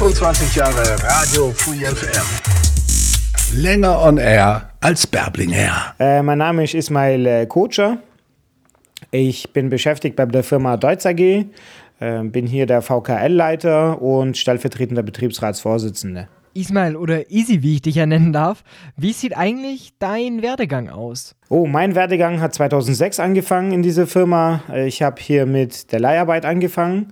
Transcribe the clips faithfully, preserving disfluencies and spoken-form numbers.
fünfundzwanzig Jahre Radio Free F M. Länger on air als Berblinger. Äh, mein Name ist Ismail äh, Kocher. Ich bin beschäftigt bei der Firma Deutz A G, äh, bin hier der V K L-Leiter und stellvertretender Betriebsratsvorsitzender. Ismail oder Easy, wie ich dich ja nennen darf, wie sieht eigentlich dein Werdegang aus? Oh, mein Werdegang hat zweitausendsechs angefangen in dieser Firma. Ich habe hier mit der Leiharbeit angefangen,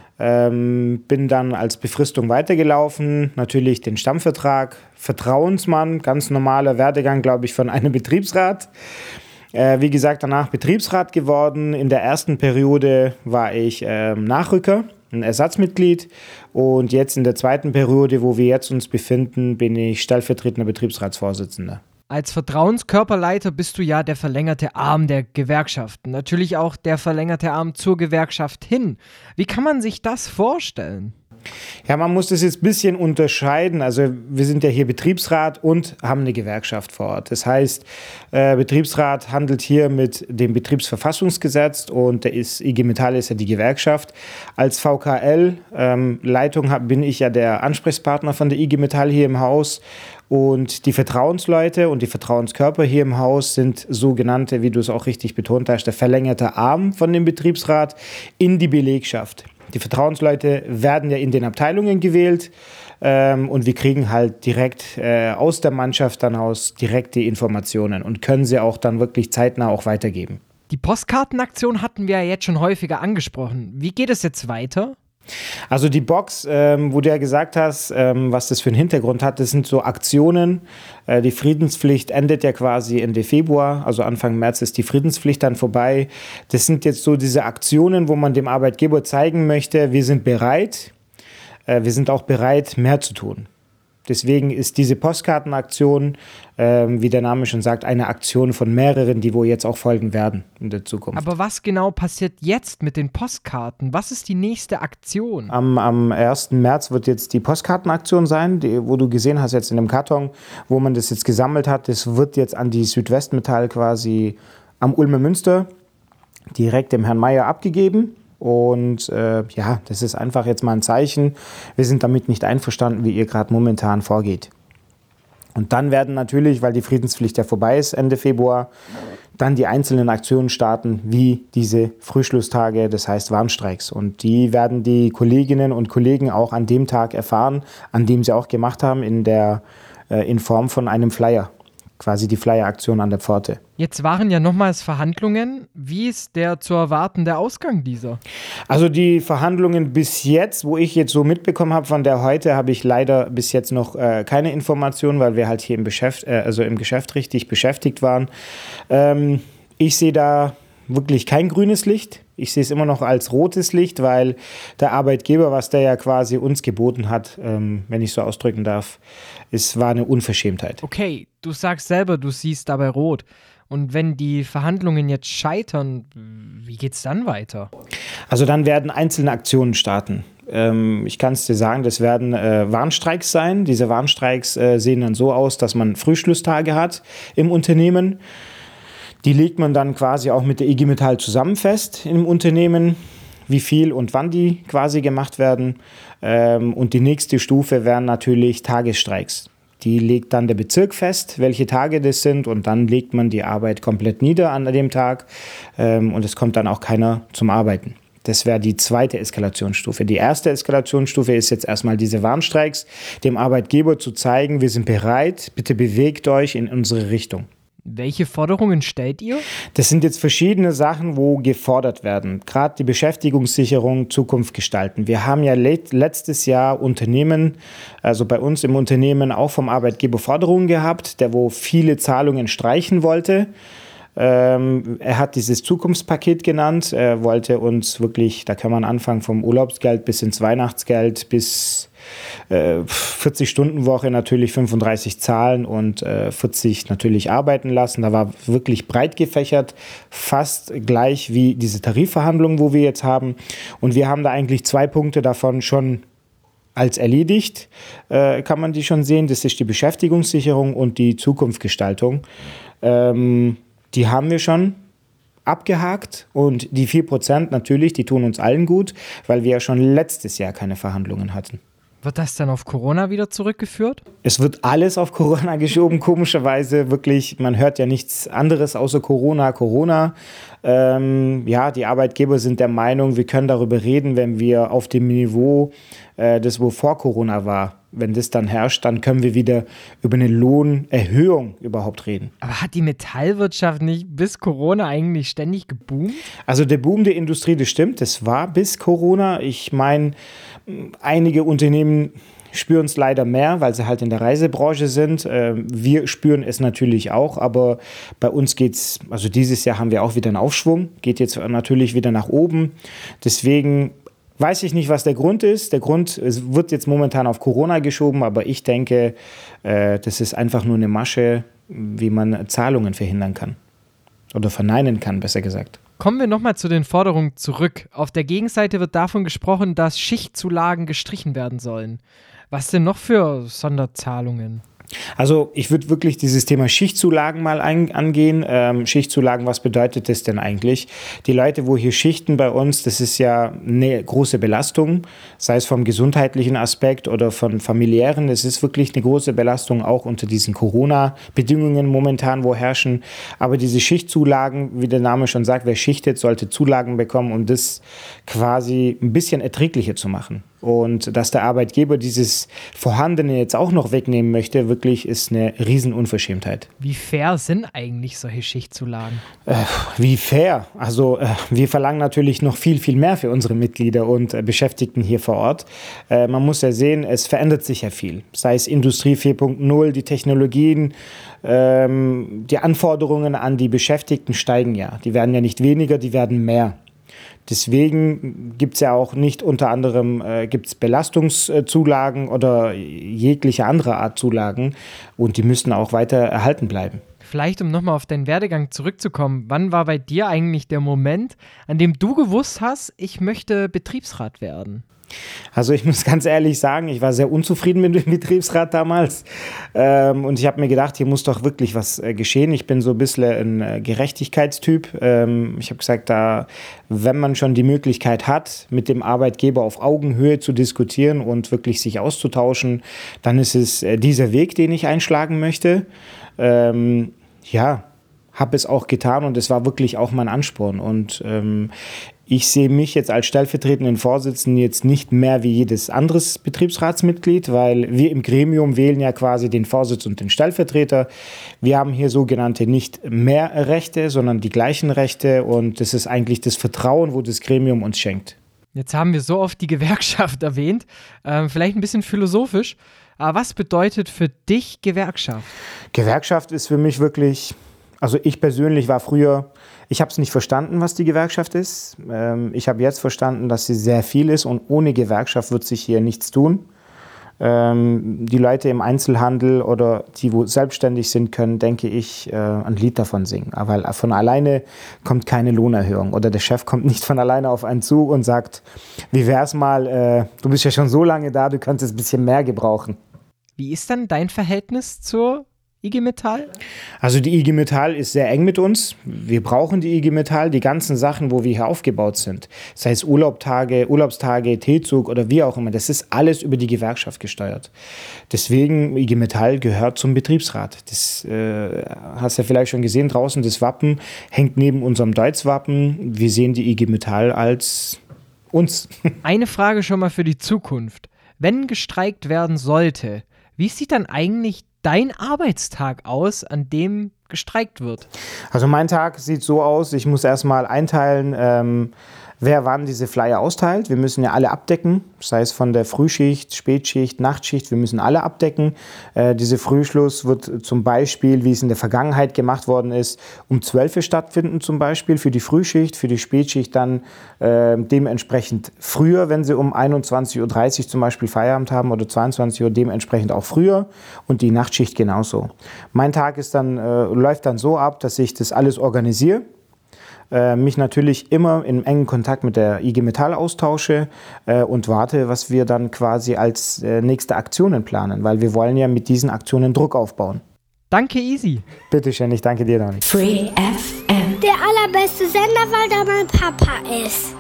ähm, bin dann als Befristung weitergelaufen, natürlich den Stammvertrag, Vertrauensmann, ganz normaler Werdegang, glaube ich, von einem Betriebsrat. Äh, wie gesagt, danach Betriebsrat geworden. In der ersten Periode war ich äh, Nachrücker, ein Ersatzmitglied, und jetzt in der zweiten Periode, wo wir jetzt uns befinden, bin ich stellvertretender Betriebsratsvorsitzender. Als Vertrauenskörperleiter bist du ja der verlängerte Arm der Gewerkschaften, natürlich auch der verlängerte Arm zur Gewerkschaft hin. Wie kann man sich das vorstellen? Ja, man muss das jetzt ein bisschen unterscheiden. Also wir sind ja hier Betriebsrat und haben eine Gewerkschaft vor Ort. Das heißt, äh, Betriebsrat handelt hier mit dem Betriebsverfassungsgesetz und der ist, I G Metall ist ja die Gewerkschaft. Als V K L-Leitung ähm, bin ich ja der Ansprechpartner von der I G Metall hier im Haus. Und die Vertrauensleute und die Vertrauenskörper hier im Haus sind sogenannte, wie du es auch richtig betont hast, der verlängerte Arm von dem Betriebsrat in die Belegschaft. Die Vertrauensleute werden ja in den Abteilungen gewählt ähm, und wir kriegen halt direkt äh, aus der Mannschaft dann aus direkt die Informationen und können sie auch dann wirklich zeitnah auch weitergeben. Die Postkartenaktion hatten wir ja jetzt schon häufiger angesprochen. Wie geht es jetzt weiter? Also die Box, ähm, wo du ja gesagt hast, ähm, was das für einen Hintergrund hat, das sind so Aktionen. Äh, die Friedenspflicht endet ja quasi Ende Februar, also Anfang März ist die Friedenspflicht dann vorbei. Das sind jetzt so diese Aktionen, wo man dem Arbeitgeber zeigen möchte, wir sind bereit, äh, wir sind auch bereit, mehr zu tun. Deswegen ist diese Postkartenaktion, äh, wie der Name schon sagt, eine Aktion von mehreren, die wohl jetzt auch folgen werden in der Zukunft. Aber was genau passiert jetzt mit den Postkarten? Was ist die nächste Aktion? Am, am ersten März wird jetzt die Postkartenaktion sein, die, wo du gesehen hast jetzt in dem Karton, wo man das jetzt gesammelt hat. Das wird jetzt an die Südwestmetall quasi am Ulmer Münster direkt dem Herrn Meier abgegeben. Und äh, ja, das ist einfach jetzt mal ein Zeichen. Wir sind damit nicht einverstanden, wie ihr gerade momentan vorgeht. Und dann werden natürlich, weil die Friedenspflicht ja vorbei ist, Ende Februar, dann die einzelnen Aktionen starten, wie diese Frühschlusstage, das heißt Warnstreiks. Und die werden die Kolleginnen und Kollegen auch an dem Tag erfahren, an dem sie auch gemacht haben, in, der, äh, in Form von einem Flyer. Quasi die Flyer-Aktion an der Pforte. Jetzt waren ja nochmals Verhandlungen. Wie ist der zu erwartende Ausgang dieser? Also die Verhandlungen bis jetzt, wo ich jetzt so mitbekommen habe von der heute, habe ich leider bis jetzt noch äh, keine Informationen, weil wir halt hier im Geschäft, äh, also im Geschäft richtig beschäftigt waren. Ähm, ich sehe da wirklich kein grünes Licht. Ich sehe es immer noch als rotes Licht, weil der Arbeitgeber, was der ja quasi uns geboten hat, ähm, wenn ich so ausdrücken darf, es war eine Unverschämtheit. Okay, du sagst selber, du siehst dabei rot. Und wenn die Verhandlungen jetzt scheitern, wie geht's dann weiter? Also dann werden einzelne Aktionen starten. Ähm, ich kann es dir sagen, das werden äh, Warnstreiks sein. Diese Warnstreiks äh, sehen dann so aus, dass man Frühschlusstage hat im Unternehmen. Die legt man dann quasi auch mit der I G Metall zusammen fest im Unternehmen, wie viel und wann die quasi gemacht werden. Und die nächste Stufe wären natürlich Tagesstreiks. Die legt dann der Bezirk fest, welche Tage das sind, und dann legt man die Arbeit komplett nieder an dem Tag und es kommt dann auch keiner zum Arbeiten. Das wäre die zweite Eskalationsstufe. Die erste Eskalationsstufe ist jetzt erstmal diese Warnstreiks, dem Arbeitgeber zu zeigen, wir sind bereit, bitte bewegt euch in unsere Richtung. Welche Forderungen stellt ihr? Das sind jetzt verschiedene Sachen, wo gefordert werden. Gerade die Beschäftigungssicherung, Zukunft gestalten. Wir haben ja let- letztes Jahr Unternehmen, also bei uns im Unternehmen auch vom Arbeitgeber Forderungen gehabt, der wo viele Zahlungen streichen wollte. Ähm, er hat dieses Zukunftspaket genannt. Er wollte uns wirklich, da kann man anfangen vom Urlaubsgeld bis ins Weihnachtsgeld bis vierzig-Stunden-Woche natürlich fünfunddreißig zahlen und äh, vierzig natürlich arbeiten lassen. Da war wirklich breit gefächert, fast gleich wie diese Tarifverhandlungen, wo wir jetzt haben. Und wir haben da eigentlich zwei Punkte davon schon als erledigt, äh, kann man die schon sehen. Das ist die Beschäftigungssicherung und die Zukunftsgestaltung. Ähm, die haben wir schon abgehakt, und die vier Prozent natürlich, die tun uns allen gut, weil wir ja schon letztes Jahr keine Verhandlungen hatten. Wird das dann auf Corona wieder zurückgeführt? Es wird alles auf Corona geschoben, komischerweise wirklich. Man hört ja nichts anderes außer Corona, Corona. Ähm, ja, die Arbeitgeber sind der Meinung, wir können darüber reden, wenn wir auf dem Niveau, äh, das wo vor Corona war, wenn das dann herrscht, dann können wir wieder über eine Lohnerhöhung überhaupt reden. Aber hat die Metallwirtschaft nicht bis Corona eigentlich ständig geboomt? Also der Boom der Industrie, das stimmt, das war bis Corona. Ich meine, einige Unternehmen spüren es leider mehr, weil sie halt in der Reisebranche sind. Wir spüren es natürlich auch, aber bei uns geht es, also dieses Jahr haben wir auch wieder einen Aufschwung, geht jetzt natürlich wieder nach oben. Deswegen weiß ich nicht, was der Grund ist. Der Grund es wird jetzt momentan auf Corona geschoben, aber ich denke, das ist einfach nur eine Masche, wie man Zahlungen verhindern kann. Oder verneinen kann, besser gesagt. Kommen wir nochmal zu den Forderungen zurück. Auf der Gegenseite wird davon gesprochen, dass Schichtzulagen gestrichen werden sollen. Was denn noch für Sonderzahlungen? Also ich würde wirklich dieses Thema Schichtzulagen mal ein, angehen. Ähm, Schichtzulagen, was bedeutet das denn eigentlich? Die Leute, wo hier schichten bei uns, das ist ja eine große Belastung, sei es vom gesundheitlichen Aspekt oder von familiären. Es ist wirklich eine große Belastung, auch unter diesen Corona-Bedingungen momentan, wo herrschen. Aber diese Schichtzulagen, wie der Name schon sagt, wer schichtet, sollte Zulagen bekommen, um das quasi ein bisschen erträglicher zu machen. Und dass der Arbeitgeber dieses Vorhandene jetzt auch noch wegnehmen möchte, wirklich ist eine Riesenunverschämtheit. Wie fair sind eigentlich solche Schichtzulagen? Äh, wie fair? Also äh, wir verlangen natürlich noch viel, viel mehr für unsere Mitglieder und äh, Beschäftigten hier vor Ort. Äh, man muss ja sehen, es verändert sich ja viel. Sei es Industrie vier Punkt null, die Technologien, ähm, die Anforderungen an die Beschäftigten steigen ja. Die werden ja nicht weniger, die werden mehr. Deswegen gibt es ja auch nicht unter anderem äh, gibt's Belastungszulagen oder jegliche andere Art Zulagen und die müssen auch weiter erhalten bleiben. Vielleicht, um nochmal auf deinen Werdegang zurückzukommen, wann war bei dir eigentlich der Moment, an dem du gewusst hast, ich möchte Betriebsrat werden? Also ich muss ganz ehrlich sagen, ich war sehr unzufrieden mit dem Betriebsrat damals ähm, und ich habe mir gedacht, hier muss doch wirklich was äh, geschehen. Ich bin so ein bisschen ein äh, Gerechtigkeitstyp. Ähm, ich habe gesagt, da, wenn man schon die Möglichkeit hat, mit dem Arbeitgeber auf Augenhöhe zu diskutieren und wirklich sich auszutauschen, dann ist es äh, dieser Weg, den ich einschlagen möchte. Ähm, ja, habe es auch getan und es war wirklich auch mein Ansporn und ähm, ich sehe mich jetzt als stellvertretenden Vorsitzenden jetzt nicht mehr wie jedes anderes Betriebsratsmitglied, weil wir im Gremium wählen ja quasi den Vorsitz und den Stellvertreter. Wir haben hier sogenannte nicht mehr Rechte, sondern die gleichen Rechte und das ist eigentlich das Vertrauen, wo das Gremium uns schenkt. Jetzt haben wir so oft die Gewerkschaft erwähnt, ähm, vielleicht ein bisschen philosophisch, aber was bedeutet für dich Gewerkschaft? Gewerkschaft ist für mich wirklich... Also ich persönlich war früher, ich habe es nicht verstanden, was die Gewerkschaft ist. Ähm, ich habe jetzt verstanden, dass sie sehr viel ist und ohne Gewerkschaft wird sich hier nichts tun. Ähm, die Leute im Einzelhandel oder die, wo selbstständig sind, können, denke ich, äh, ein Lied davon singen. Aber von alleine kommt keine Lohnerhöhung oder der Chef kommt nicht von alleine auf einen zu und sagt, wie wär's mal, äh, du bist ja schon so lange da, du könntest ein bisschen mehr gebrauchen. Wie ist dann dein Verhältnis zur I G Metall? Also die I G Metall ist sehr eng mit uns. Wir brauchen die I G Metall, die ganzen Sachen, wo wir hier aufgebaut sind. Sei es Urlaubstage, Urlaubstage, T-Zug oder wie auch immer. Das ist alles über die Gewerkschaft gesteuert. Deswegen, I G Metall gehört zum Betriebsrat. Das äh, hast du ja vielleicht schon gesehen draußen. Das Wappen hängt neben unserem Deutz-Wappen. Wir sehen die I G Metall als uns. Eine Frage schon mal für die Zukunft. Wenn gestreikt werden sollte, wie sieht dann eigentlich dein Arbeitstag aus, an dem gestreikt wird? Also mein Tag sieht so aus, ich muss erstmal einteilen, ähm, wer wann diese Flyer austeilt. Wir müssen ja alle abdecken, sei es von der Frühschicht, Spätschicht, Nachtschicht, wir müssen alle abdecken. Äh, dieser Frühschluss wird zum Beispiel, wie es in der Vergangenheit gemacht worden ist, um zwölf Uhr stattfinden zum Beispiel für die Frühschicht, für die Spätschicht dann äh, dementsprechend früher, wenn sie um einundzwanzig Uhr dreißig zum Beispiel Feierabend haben oder zweiundzwanzig Uhr, dementsprechend auch früher und die Nachtschicht genauso. Mein Tag ist dann, äh, läuft dann so ab, dass ich das alles organisiere. Mich natürlich immer in engen Kontakt mit der I G Metall austausche äh, und warte, was wir dann quasi als äh, nächste Aktionen planen, weil wir wollen ja mit diesen Aktionen Druck aufbauen. Danke, Easy. Bitteschön, ich danke dir, Dani. Free F M. Der allerbeste Sender, weil da mein Papa ist.